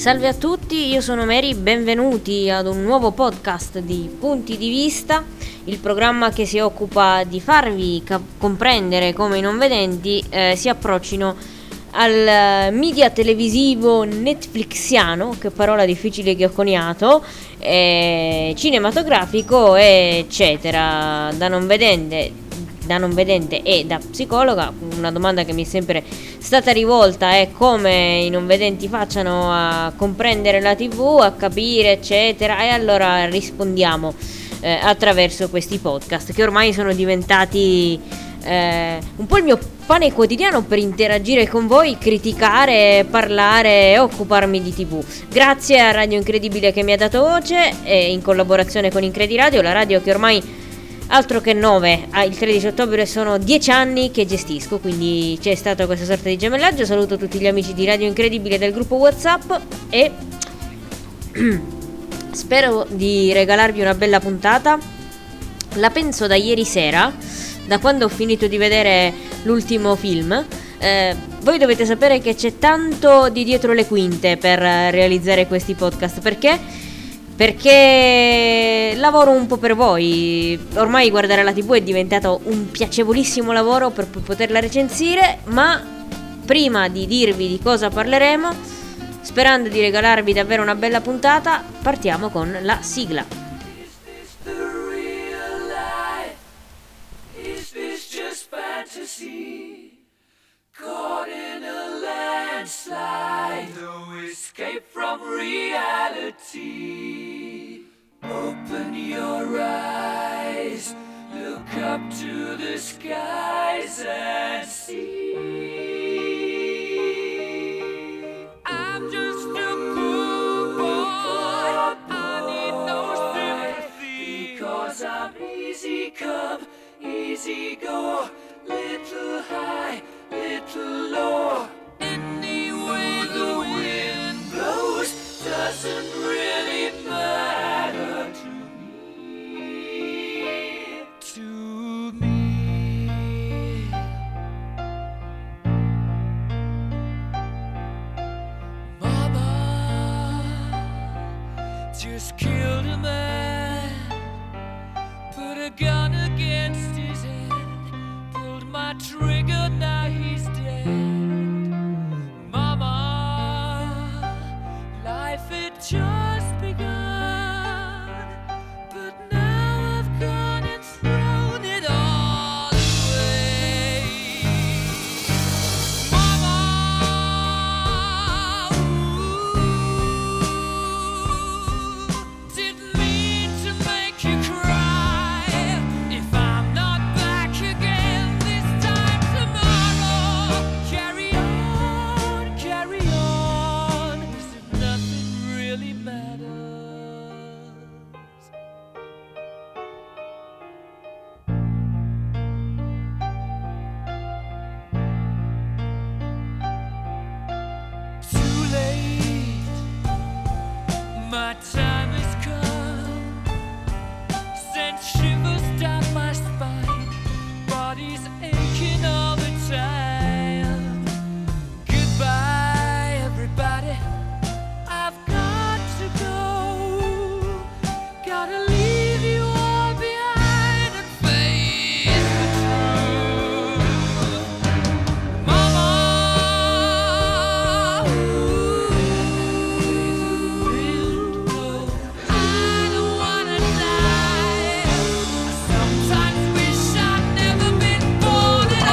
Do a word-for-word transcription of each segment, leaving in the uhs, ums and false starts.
Salve a tutti, io sono Mary, benvenuti ad un nuovo podcast di Punti di Vista, il programma che si occupa di farvi cap- comprendere come i non vedenti eh, si approccino al media televisivo netflixiano, che parola difficile che ho coniato, eh, cinematografico, eccetera. Da non vedente da non vedente e da psicologa, una domanda che mi è sempre stata rivolta è come i non vedenti facciano a comprendere la tivù, a capire, eccetera, e allora rispondiamo eh, attraverso questi podcast che ormai sono diventati eh, un po' il mio pane quotidiano per interagire con voi, criticare, parlare e occuparmi di tivù. Grazie a Radio Incredibile che mi ha dato voce, e in collaborazione con Incrediradio, la radio che ormai altro che nove, ah, il tredici ottobre sono dieci anni che gestisco, quindi c'è stato questa sorta di gemellaggio. Saluto tutti gli amici di Radio Incredibile del gruppo WhatsApp e spero di regalarvi una bella puntata. La penso da ieri sera, da quando ho finito di vedere l'ultimo film. Eh, voi dovete sapere che c'è tanto di dietro le quinte per realizzare questi podcast, perché? Perché lavoro un po' per voi. Ormai guardare la tivù è diventato un piacevolissimo lavoro per poterla recensire. Ma prima di dirvi di cosa parleremo, sperando di regalarvi davvero una bella puntata, partiamo con la sigla. Is this the real life? Is this just fantasy? Caught in a landslide, no escape from reality. Open your eyes, look up to the skies and see. I'm just a poor boy, I need no sympathy, because I'm easy come, easy go, little high, little low. Any way the wind blows doesn't really matter to me, to me. Mama just killed a man, put a gun against his head, pulled my trigger, now he's dead. Mama, life had just begun, but now I've gone and thrown it all away. Mama, ooh, didn't mean to make you cry. If I'm not back again this time tomorrow, carry on, carry on, as if nothing really matters. Too late, my time has come, sent shivers down my spine, body's aching all the time. Goodbye, everybody, I've got to go, gotta leave you all behind and face the truth. Mama, ooh, I don't wanna die. I sometimes wish I'd never been born at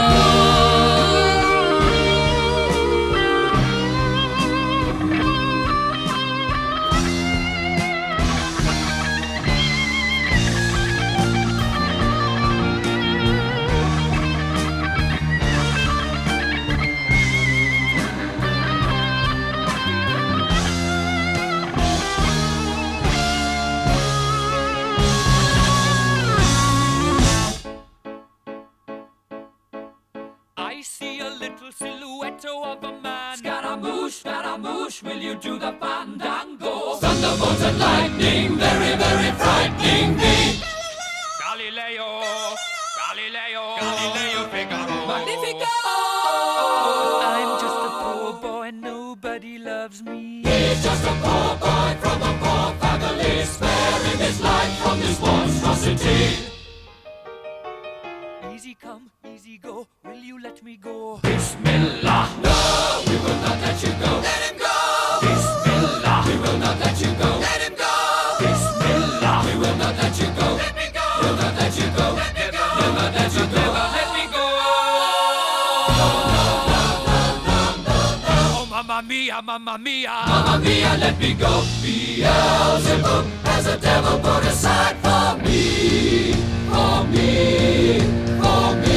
I see a little silhouette of a man. Scaramouche, Scaramouche, will you do the fandango? Thunderbolt and lightning, very, very frightening me. Galileo, Galileo, Galileo Figaro. Magnifico! I'm just a poor boy, nobody loves me. He's just a poor boy from a poor family, sparing his life from this monstrosity. Easy come, easy go, will you let me go? Bismillah, no, we will not let you go. Let him go. Bismillah, we will not let you go. Let him go. Bismillah, we will not let you go. Let me go. We'll not let you go. Let me go. We'll not let you go. Never let me go. Oh, mamma mia, mamma mia. Mamma mia, let me go. Beelzebub has a devil put aside for me, for me, for me.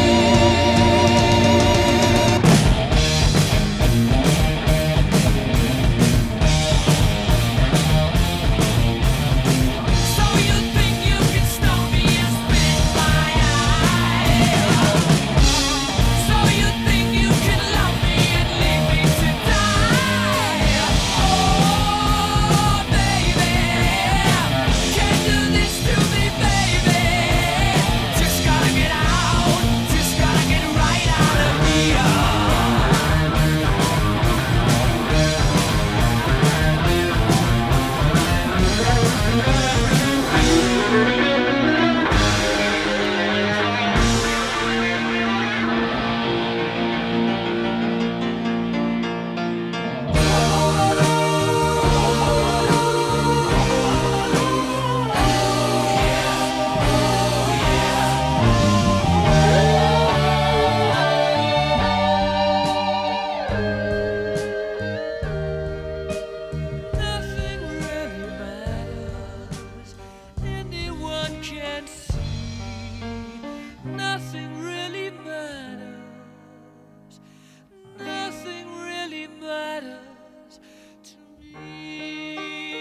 So you think you can stop me and spit in my eye? So you think you can love me and leave me to die? Oh, baby, can't do this to me, baby. Just gotta get out, just gotta get right out of here. Nothing really matters. Anyone can see. Nothing really matters. Nothing really matters to me.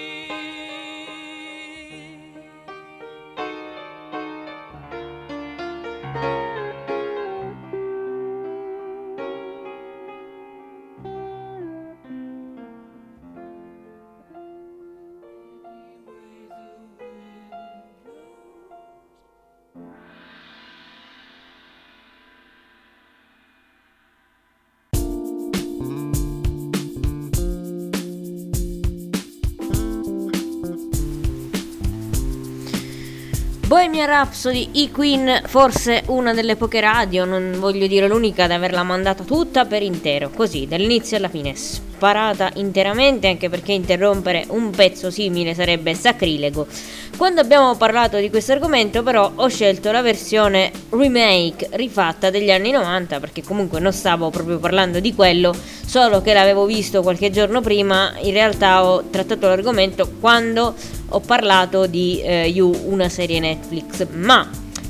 Bohemian Rhapsody, i Queen, forse una delle poche radio, non voglio dire l'unica, ad averla mandata tutta per intero, così, dall'inizio alla fine, sparata interamente, anche perché interrompere un pezzo simile sarebbe sacrilego. Quando abbiamo parlato di questo argomento, però, ho scelto la versione remake, rifatta degli anni novanta, perché comunque non stavo proprio parlando di quello, solo che l'avevo visto qualche giorno prima. In realtà ho trattato l'argomento quando ho parlato di eh, You, una serie Netflix, ma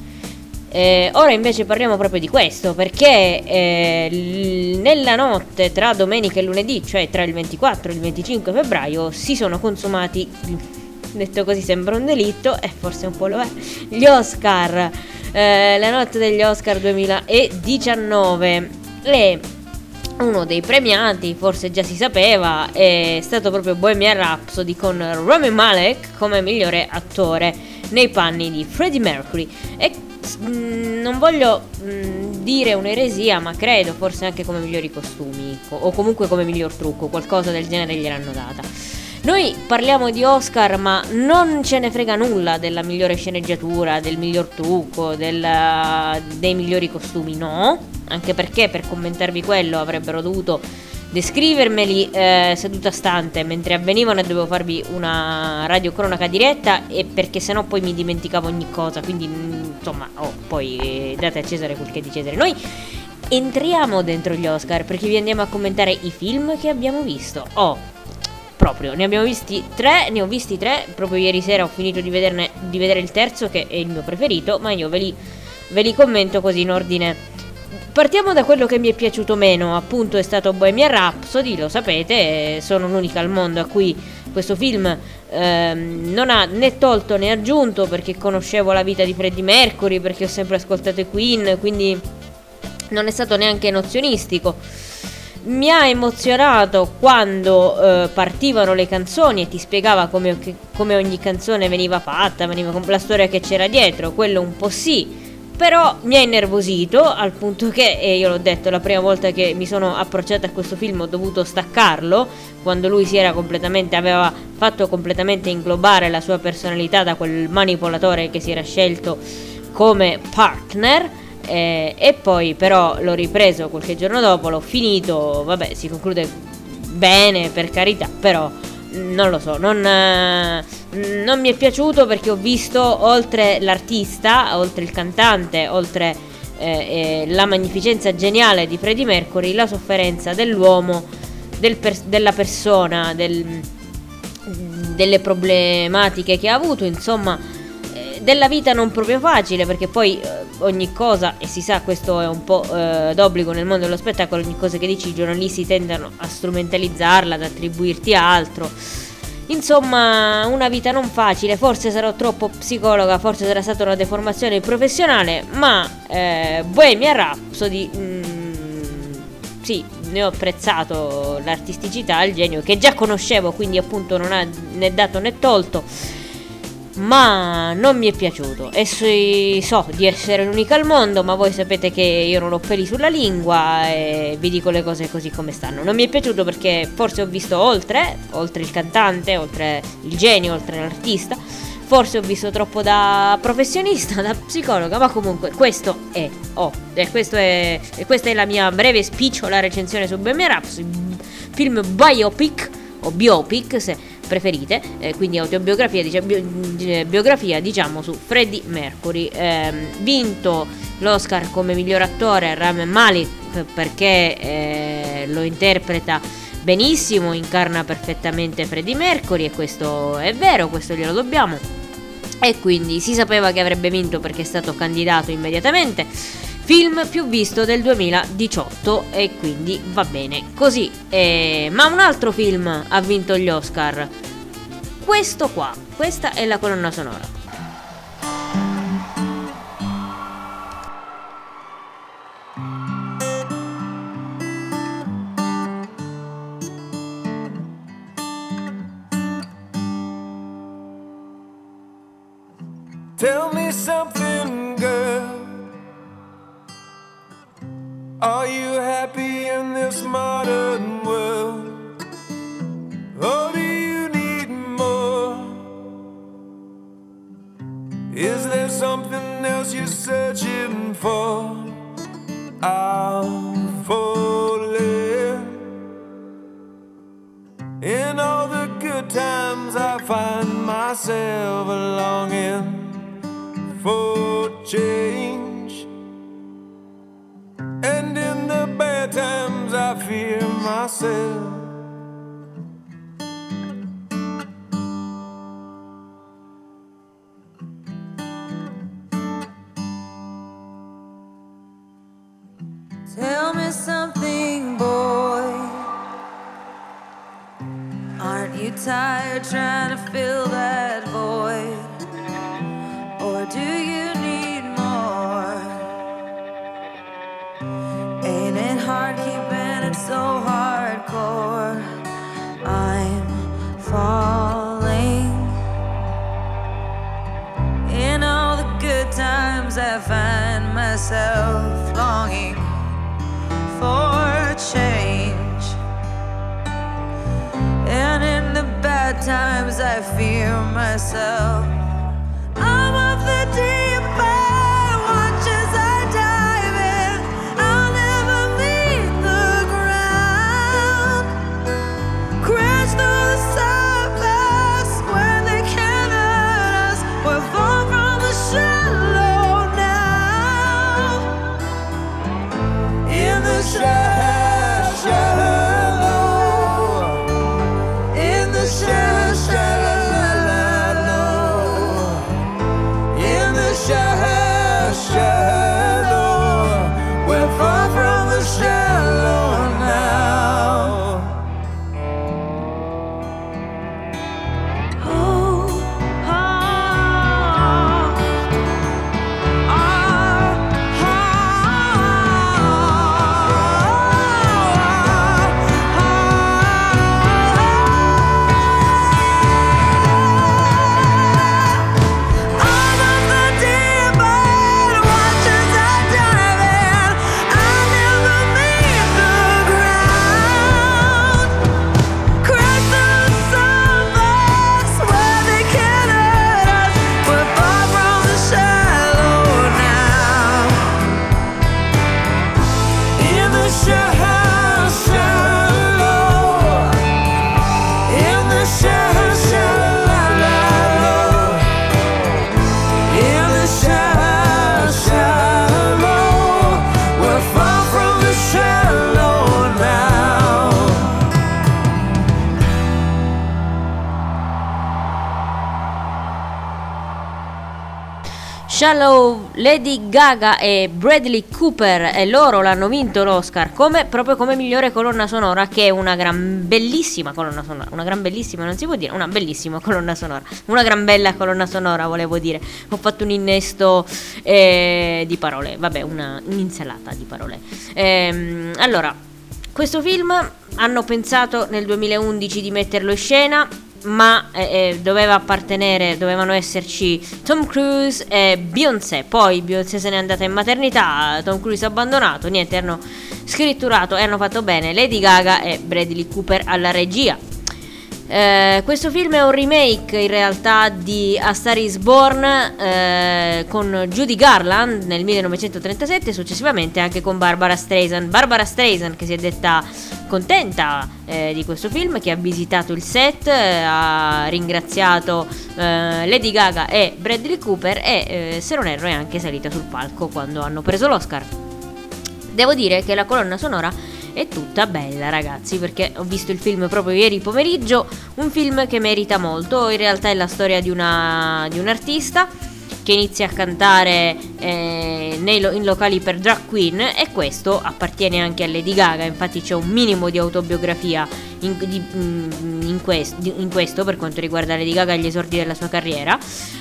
eh, ora invece parliamo proprio di questo, perché eh, l- nella notte tra domenica e lunedì, cioè tra il ventiquattro e il venticinque febbraio, si sono consumati, detto così sembra un delitto, e forse un po' lo è, gli Oscar, eh, la notte degli Oscar duemiladiciannove, e uno dei premiati, forse già si sapeva, è stato proprio Bohemian Rhapsody, con Rami Malek come migliore attore nei panni di Freddie Mercury. E mh, non voglio mh, dire un'eresia, ma credo forse anche come migliori costumi, o comunque come miglior trucco, qualcosa del genere gliel'hanno data. Noi parliamo di Oscar, ma non ce ne frega nulla della migliore sceneggiatura, del miglior trucco, del, dei migliori costumi, no. Anche perché per commentarvi quello avrebbero dovuto descrivermeli eh, seduta stante mentre avvenivano, e dovevo farvi una radiocronaca diretta, e perché sennò poi mi dimenticavo ogni cosa. Quindi insomma, oh, poi eh, date a Cesare quel che è di Cesare. Noi entriamo dentro gli Oscar perché vi andiamo a commentare i film che abbiamo visto. Oh, proprio, ne abbiamo visti tre, ne ho visti tre, proprio ieri sera ho finito di vederne, di vedere il terzo, che è il mio preferito, ma io ve li, ve li commento così in ordine. Partiamo da quello che mi è piaciuto meno, appunto è stato Bohemian Rhapsody, lo sapete, sono l'unica al mondo a cui questo film ehm, non ha né tolto né aggiunto, perché conoscevo la vita di Freddie Mercury, perché ho sempre ascoltato i Queen, quindi non è stato neanche nozionistico. Mi ha emozionato quando eh, partivano le canzoni e ti spiegava come, come ogni canzone veniva fatta, veniva con la storia che c'era dietro, quello un po' sì. Però mi ha innervosito al punto che, e io l'ho detto, la prima volta che mi sono approcciata a questo film ho dovuto staccarlo, quando lui si era completamente, aveva fatto completamente inglobare la sua personalità da quel manipolatore che si era scelto come partner. Eh, e poi però l'ho ripreso qualche giorno dopo, l'ho finito, vabbè, si conclude bene, per carità, però non lo so, non, eh, non mi è piaciuto, perché ho visto, oltre l'artista, oltre il cantante, oltre eh, eh, la magnificenza geniale di Freddie Mercury, la sofferenza dell'uomo, del pers- della persona, del, delle problematiche che ha avuto, insomma, eh, della vita non proprio facile, perché poi eh, ogni cosa, e si sa, questo è un po' eh, d'obbligo nel mondo dello spettacolo, ogni cosa che dici i giornalisti tendono a strumentalizzarla, ad attribuirti a altro. Insomma, una vita non facile. Forse sarò troppo psicologa, forse sarà stata una deformazione professionale, ma eh, Bohemian Rhapsody, mm, sì, ne ho apprezzato l'artisticità, il genio, che già conoscevo, quindi appunto non ha né dato né tolto, ma non mi è piaciuto. E so di essere l'unica al mondo, ma voi sapete che io non ho peli sulla lingua e vi dico le cose così come stanno. Non mi è piaciuto perché forse ho visto oltre, oltre il cantante, oltre il genio, oltre l'artista. Forse ho visto troppo da professionista, da psicologa, ma comunque questo è, oh, e questo è, e questa è la mia breve spicciola recensione su Bohemian Rhapsody, film biopic o biopic se preferite, eh, quindi autobiografia, dice, bio, biografia diciamo su Freddie Mercury. Eh, vinto l'Oscar come miglior attore Rami Malek, perché eh, lo interpreta benissimo, incarna perfettamente Freddie Mercury, e questo è vero, questo glielo dobbiamo, e quindi si sapeva che avrebbe vinto perché è stato candidato immediatamente. Film più visto del duemiladiciotto, e quindi va bene così. Eh, ma un altro film ha vinto gli Oscar, questo qua, questa è la colonna sonora. Tell me something, girl. Are you happy in this modern world? Or do you need more? Is there something else you're searching for? I'm falling. In all the good times I find myself longing for change. And in the bad times I fear myself. Tell me something, boy. Aren't you tired trying to fill that void? Or do you need more? Ain't it hard keeping it so hardcore? I'm falling. In all the good times I find myself longing for change. And in the bad times I fear myself. I'm of the deep end, watch as I dive in. I'll never meet the ground. Crash through the surface where they can't hurt us. We'll fall from the shallow now. In the shallow, shallow. In the shallow, shallow. In the Shallow, Lady Gaga e Bradley Cooper, e loro l'hanno vinto l'Oscar come, proprio come migliore colonna sonora, che è una gran bellissima colonna sonora, una gran bellissima non si può dire, una bellissima colonna sonora, una gran bella colonna sonora volevo dire, ho fatto un innesto eh, di parole, vabbè, una un'insalata di parole. Ehm, allora, questo film hanno pensato nel duemilaundici di metterlo in scena, ma eh, eh, doveva appartenere, dovevano esserci Tom Cruise e Beyoncé. Poi Beyoncé se n'è andata in maternità, Tom Cruise ha abbandonato, niente, hanno scritturato e hanno fatto bene Lady Gaga e Bradley Cooper alla regia. Eh, questo film è un remake in realtà di A Star Is Born, eh, con Judy Garland nel millenovecentotrentasette, e successivamente anche con Barbara Streisand. Barbara Streisand, che si è detta contenta eh, di questo film, che ha visitato il set, eh, ha ringraziato eh, Lady Gaga e Bradley Cooper e, eh, se non erro, è anche salita sul palco quando hanno preso l'Oscar. Devo dire che la colonna sonora è tutta bella, ragazzi, perché ho visto il film proprio ieri pomeriggio, un film che merita molto. In realtà è la storia di una di un artista che inizia a cantare eh, nei lo- in locali per drag queen, e questo appartiene anche a Lady Gaga. Infatti c'è un minimo di autobiografia in, di, in, quest, in questo per quanto riguarda Lady Gaga e gli esordi della sua carriera.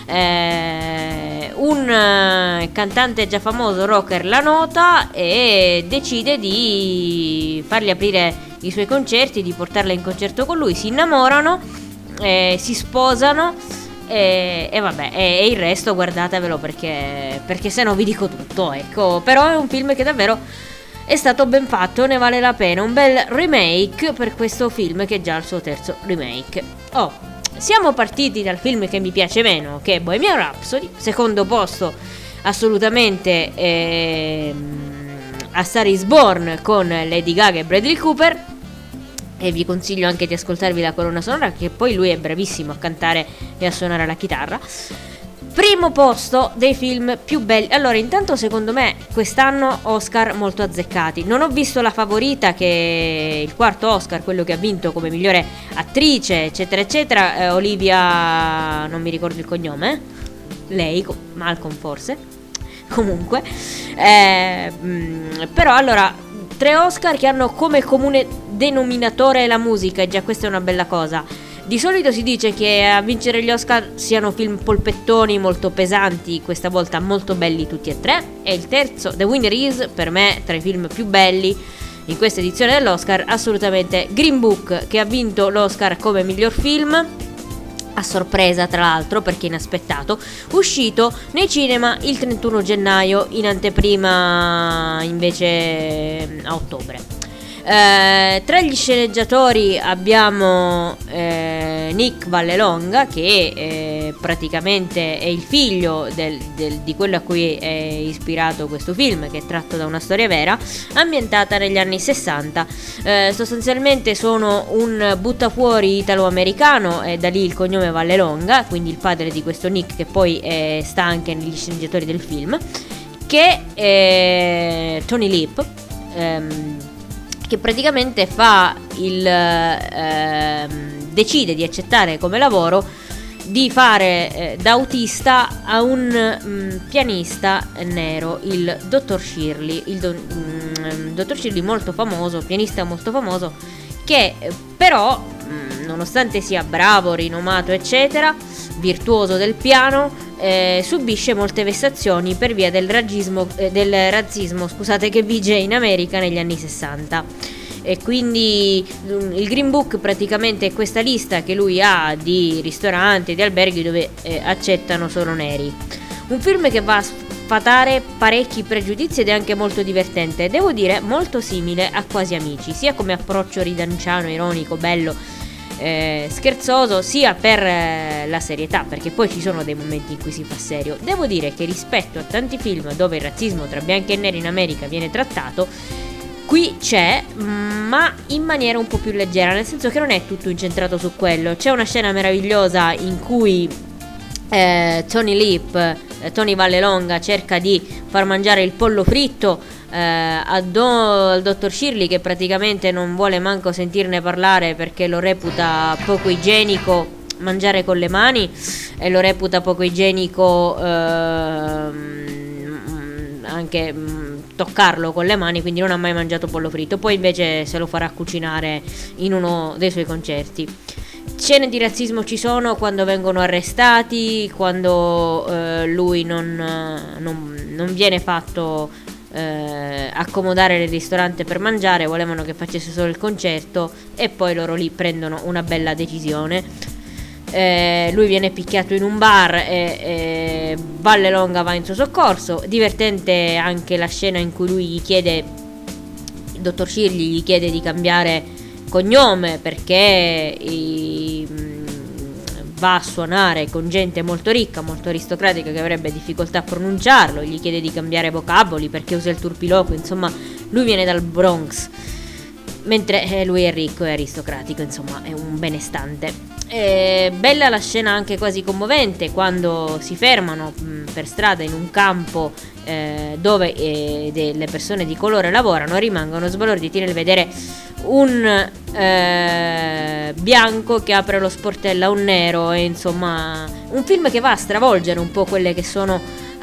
Eh, un eh, cantante già famoso, rocker, la nota e decide di fargli aprire i suoi concerti, di portarla in concerto con lui. Si innamorano, eh, si sposano e, e vabbè, e, e il resto guardatevelo, perché perché se no vi dico tutto, ecco. Però è un film che davvero è stato ben fatto, ne vale la pena. Un bel remake per questo film, che è già il suo terzo remake. Oh, siamo partiti dal film che mi piace meno, che è Bohemian Rhapsody. Secondo posto assolutamente ehm, A Star Is Born con Lady Gaga e Bradley Cooper, e vi consiglio anche di ascoltarvi la colonna sonora, che poi lui è bravissimo a cantare e a suonare la chitarra. Primo posto dei film più belli. Allora, intanto secondo me quest'anno Oscar molto azzeccati. Non ho visto La Favorita, che è il quarto Oscar, quello che ha vinto come migliore attrice, eccetera eccetera, eh, Olivia, non mi ricordo il cognome, eh? Lei, Malcolm forse. Comunque eh, mh, però allora, tre Oscar che hanno come comune denominatore la musica, e già questa è una bella cosa. Di solito si dice che a vincere gli Oscar siano film polpettoni molto pesanti, questa volta molto belli tutti e tre. E il terzo, The Winner Is, per me tra i film più belli in questa edizione dell'Oscar, assolutamente Green Book, che ha vinto l'Oscar come miglior film, a sorpresa tra l'altro, perché inaspettato, uscito nei cinema il trentuno gennaio, in anteprima invece a ottobre. Eh, tra gli sceneggiatori abbiamo eh, Nick Vallelonga, che eh, praticamente è il figlio del, del, di quello a cui è ispirato questo film, che è tratto da una storia vera ambientata negli anni sessanta. Eh, sostanzialmente sono un buttafuori italo-americano, e da lì il cognome Vallelonga, quindi il padre di questo Nick, che poi eh, sta anche negli sceneggiatori del film, che è Tony Lip, ehm, che praticamente fa il ehm, decide di accettare come lavoro di fare eh, da autista a un mh, pianista nero, il dottor Shirley, il do, mh, dottor Shirley molto famoso, pianista molto famoso, che eh, però mh, nonostante sia bravo, rinomato eccetera, virtuoso del piano, eh, subisce molte vessazioni per via del razzismo, eh, del razzismo scusate, che vige in America negli anni sessanta. E quindi il Green Book praticamente è questa lista che lui ha di ristoranti, di alberghi dove eh, accettano solo neri. Un film che va a sfatare parecchi pregiudizi ed è anche molto divertente, devo dire molto simile a Quasi Amici, sia come approccio ridanciano, ironico, bello, eh, scherzoso, sia per eh, la serietà, perché poi ci sono dei momenti in cui si fa serio. Devo dire che rispetto a tanti film dove il razzismo tra bianchi e neri in America viene trattato, qui c'è, ma in maniera un po' più leggera, nel senso che non è tutto incentrato su quello. C'è una scena meravigliosa in cui eh, Tony Lip, eh, Tony Vallelonga cerca di far mangiare il pollo fritto eh, a do- al dottor Shirley, che praticamente non vuole manco sentirne parlare perché lo reputa poco igienico, mangiare con le mani e lo reputa poco igienico ehm, anche mh, toccarlo con le mani, quindi non ha mai mangiato pollo fritto. Poi invece se lo farà cucinare in uno dei suoi concerti. Scene di razzismo ci sono quando vengono arrestati, quando eh, lui non, non, non viene fatto eh, accomodare nel ristorante per mangiare, volevano che facesse solo il concerto e poi loro lì prendono una bella decisione. Eh, lui viene picchiato in un bar e, e Vallelonga va in suo soccorso. Divertente anche la scena in cui lui gli chiede, il dottor Shirley gli chiede di cambiare cognome perché i, mh, va a suonare con gente molto ricca, molto aristocratica, che avrebbe difficoltà a pronunciarlo. Gli chiede di cambiare vocaboli perché usa il turpiloquio. Insomma, lui viene dal Bronx, mentre eh, lui è ricco e aristocratico, insomma è un benestante. Eh, bella la scena anche quasi commovente quando si fermano mh, per strada in un campo eh, dove eh, delle persone di colore lavorano e rimangono sbalorditi nel vedere un eh, bianco che apre lo sportello a un nero. E insomma un film che va a stravolgere un po' quelle che sono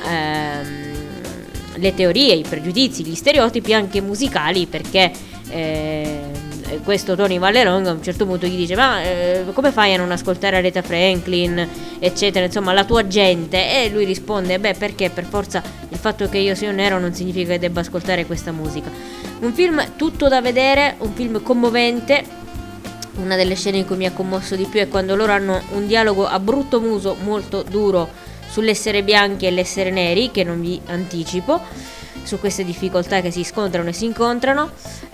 ehm, le teorie, i pregiudizi, gli stereotipi anche musicali, perché eh, questo Tony Vallelonga a un certo punto gli dice: ma eh, come fai a non ascoltare Aretha Franklin, eccetera, insomma la tua gente? E lui risponde: beh, perché per forza il fatto che io sia nero non significa che debba ascoltare questa musica. Un film tutto da vedere, un film commovente. Una delle scene in cui mi ha commosso di più è quando loro hanno un dialogo a brutto muso molto duro sull'essere bianchi e l'essere neri, che non vi anticipo, su queste difficoltà che si scontrano e si incontrano.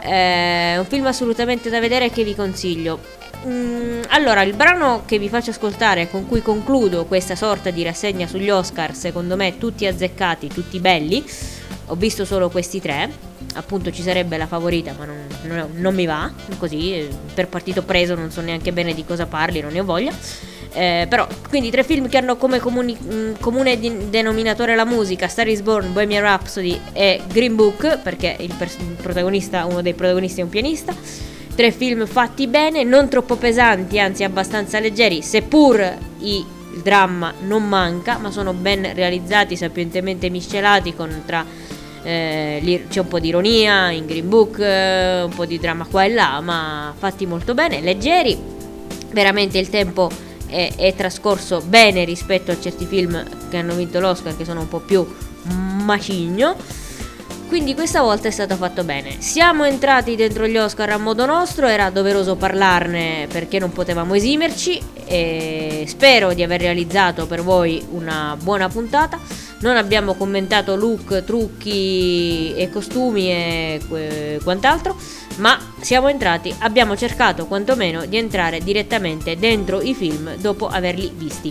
È un film assolutamente da vedere che vi consiglio. Mm, allora, il brano che vi faccio ascoltare, con cui concludo questa sorta di rassegna sugli Oscar, secondo me tutti azzeccati, tutti belli. Ho visto solo questi tre, appunto ci sarebbe la favorita, ma non, non, non mi va, così, per partito preso, non so neanche bene di cosa parli, non ne ho voglia. Eh, però, quindi tre film che hanno come comuni, mh, comune di, denominatore la musica: Star is Born, Bohemian Rhapsody e Green Book, perché il, pers- il protagonista, uno dei protagonisti è un pianista. Tre film fatti bene, non troppo pesanti, anzi abbastanza leggeri, seppur i, il dramma non manca, ma sono ben realizzati, sapientemente miscelati con tra eh, c'è un po' di ironia in Green Book, eh, un po' di dramma qua e là, ma fatti molto bene, leggeri. Veramente il tempo È, è trascorso bene rispetto a certi film che hanno vinto l'Oscar, che sono un po' più macigno. Quindi questa volta è stato fatto bene. Siamo entrati dentro gli Oscar a modo nostro, era doveroso parlarne perché non potevamo esimerci, e spero di aver realizzato per voi una buona puntata. Non abbiamo commentato look, trucchi e costumi e que- quant'altro, ma siamo entrati, abbiamo cercato quantomeno di entrare direttamente dentro i film dopo averli visti.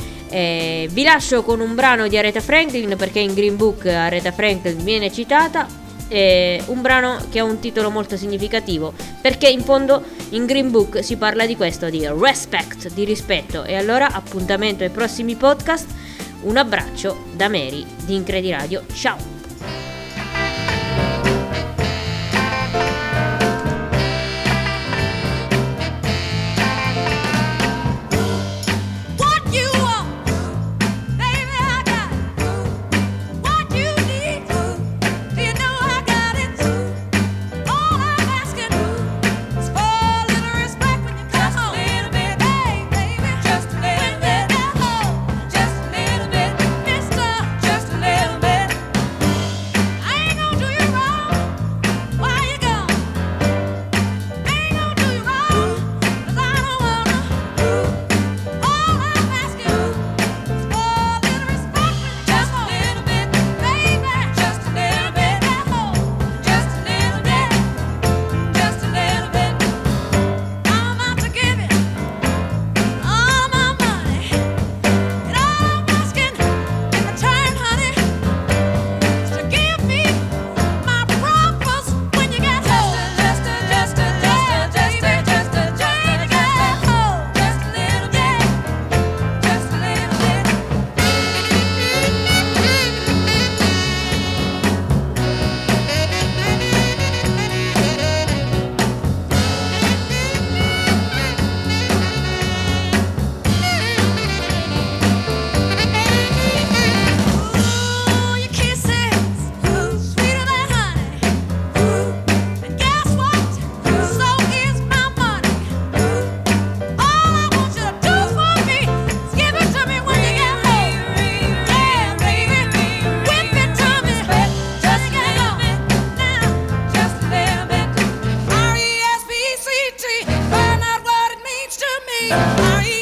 Eh, vi lascio con un brano di Aretha Franklin, perché in Green Book Aretha Franklin viene citata, eh, un brano che ha un titolo molto significativo, perché in fondo in Green Book si parla di questo, di respect, di rispetto. E allora appuntamento ai prossimi podcast. Un abbraccio da Mary di Incredi Radio, ciao! Just a little bit, me. I